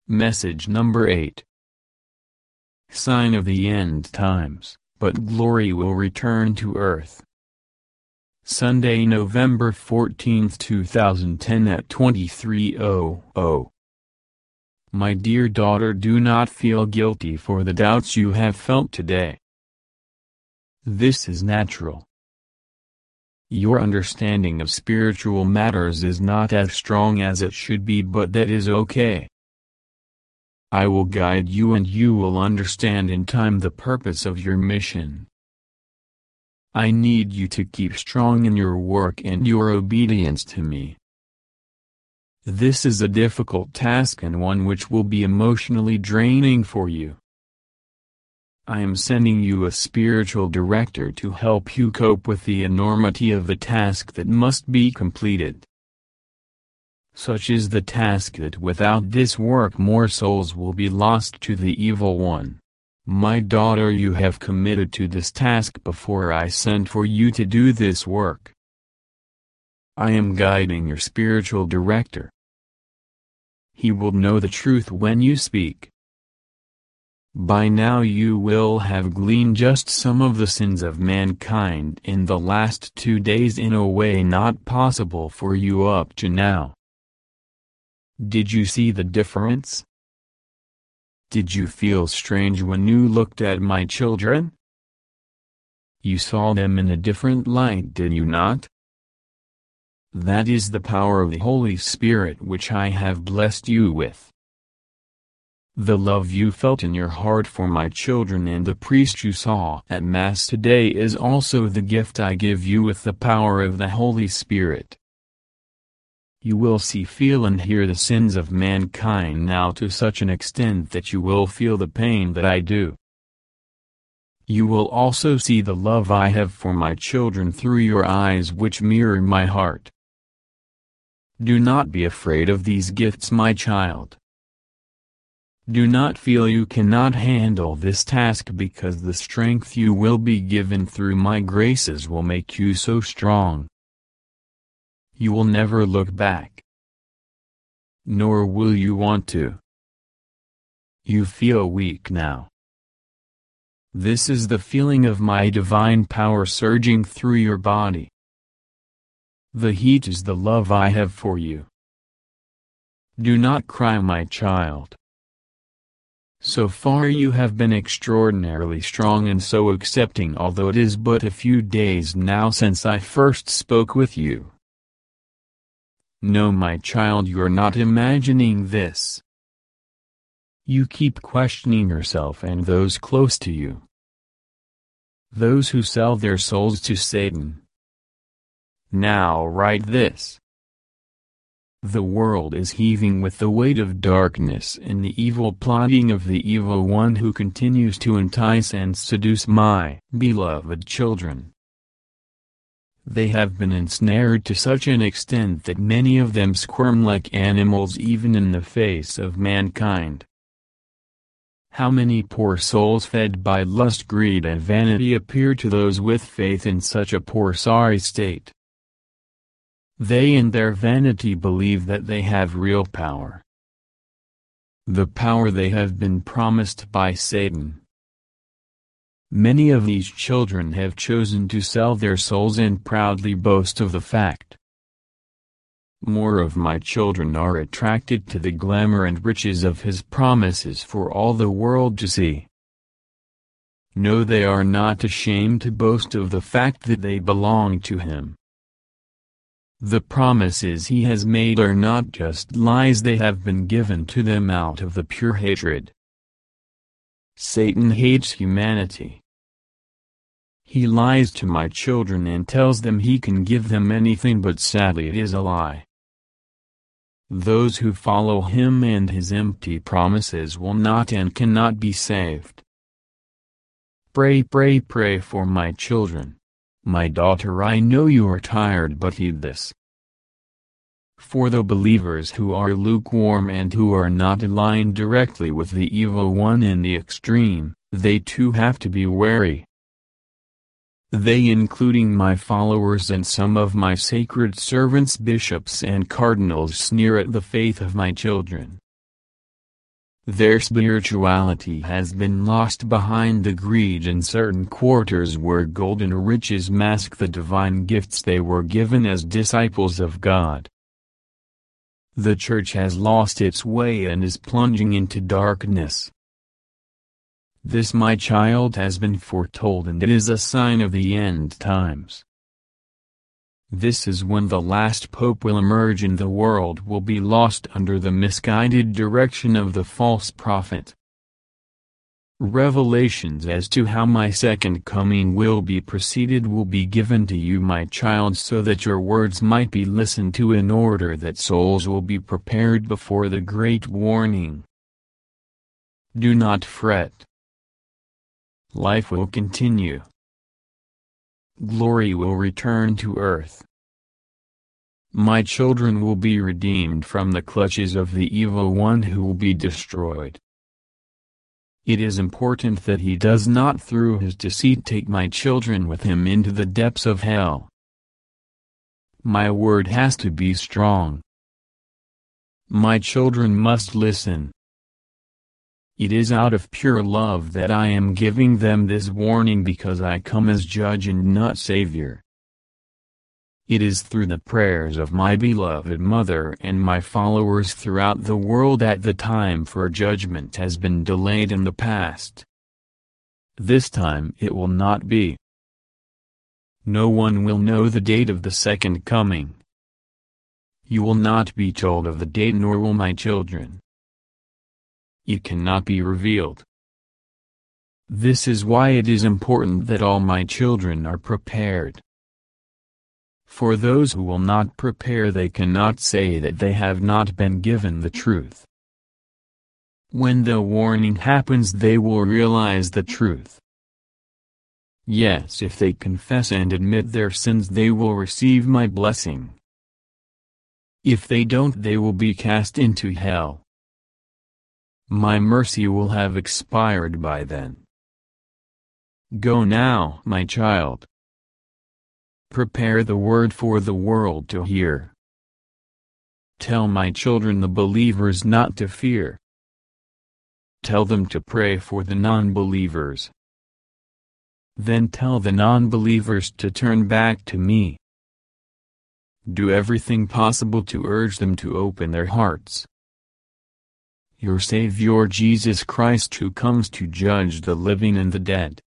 Message number 8. Sign of the end times, but glory will return to earth. Sunday, November 14, 2010 at 23:00. My dear daughter, do not feel guilty for the doubts you have felt today. This is natural. Your understanding of spiritual matters is not as strong as it should be, but that is okay. I will guide you and you will understand in time the purpose of your mission. I need you to keep strong in your work and your obedience to me. This is a difficult task and one which will be emotionally draining for you. I am sending you a spiritual director to help you cope with the enormity of the task that must be completed. Such is the task that without this work more souls will be lost to the evil one. My daughter, you have committed to this task before I sent for you to do this work. I am guiding your spiritual director. He will know the truth when you speak. By now you will have gleaned just some of the sins of mankind in the last 2 days in a way not possible for you up to now. Did you see the difference? Did you feel strange when you looked at my children? You saw them in a different light, did you not? That is the power of the Holy Spirit which I have blessed you with. The love you felt in your heart for my children and the priest you saw at Mass today is also the gift I give you with the power of the Holy Spirit. You will see, feel and hear the sins of mankind now to such an extent that you will feel the pain that I do. You will also see the love I have for my children through your eyes which mirror my heart. Do not be afraid of these gifts, my child. Do not feel you cannot handle this task, because the strength you will be given through my graces will make you so strong. You will never look back. Nor will you want to. You feel weak now. This is the feeling of my divine power surging through your body. The heat is the love I have for you. Do not cry, my child. So far you have been extraordinarily strong and so accepting, although it is but a few days now since I first spoke with you. No, my child, you are not imagining this. You keep questioning yourself and those close to you. Those who sell their souls to Satan. Now write this. The world is heaving with the weight of darkness and the evil plotting of the evil one who continues to entice and seduce my beloved children. They have been ensnared to such an extent that many of them squirm like animals even in the face of mankind. How many poor souls fed by lust, greed and vanity appear to those with faith in such a poor sorry state? They in their vanity believe that they have real power. The power they have been promised by Satan. Many of these children have chosen to sell their souls and proudly boast of the fact. More of my children are attracted to the glamour and riches of his promises for all the world to see. No, they are not ashamed to boast of the fact that they belong to him. The promises he has made are not just lies, they have been given to them out of the pure hatred. Satan hates humanity. He lies to my children and tells them he can give them anything, but sadly it is a lie. Those who follow him and his empty promises will not and cannot be saved. Pray, pray, pray for my children. My daughter, I know you are tired, but heed this. For the believers who are lukewarm and who are not aligned directly with the evil one in the extreme, they too have to be wary. They, including my followers and some of my sacred servants, bishops and cardinals, sneer at the faith of my children. Their spirituality has been lost behind the greed in certain quarters where gold and riches mask the divine gifts they were given as disciples of God. The Church has lost its way and is plunging into darkness. This, my child, has been foretold, and it is a sign of the end times. This is when the last pope will emerge and the world will be lost under the misguided direction of the false prophet. Revelations as to how my second coming will be preceded will be given to you, my child, so that your words might be listened to, in order that souls will be prepared before the great warning. Do not fret. Life will continue. Glory will return to earth. My children will be redeemed from the clutches of the evil one who will be destroyed. It is important that he does not through his deceit take my children with him into the depths of hell. My word has to be strong. My children must listen. It is out of pure love that I am giving them this warning, because I come as judge and not savior. It is through the prayers of my beloved mother and my followers throughout the world that the time for judgment has been delayed in the past. This time it will not be. No one will know the date of the second coming. You will not be told of the date, nor will my children. It cannot be revealed. This is why it is important that all my children are prepared. For those who will not prepare, they cannot say that they have not been given the truth. When the warning happens, they will realize the truth. Yes, if they confess and admit their sins, they will receive my blessing. If they don't, they will be cast into hell. My mercy will have expired by then. Go now, my child. Prepare the word for the world to hear. Tell my children, the believers, not to fear. Tell them to pray for the non-believers. Then tell the non-believers to turn back to me. Do everything possible to urge them to open their hearts. Your Savior Jesus Christ, who comes to judge the living and the dead,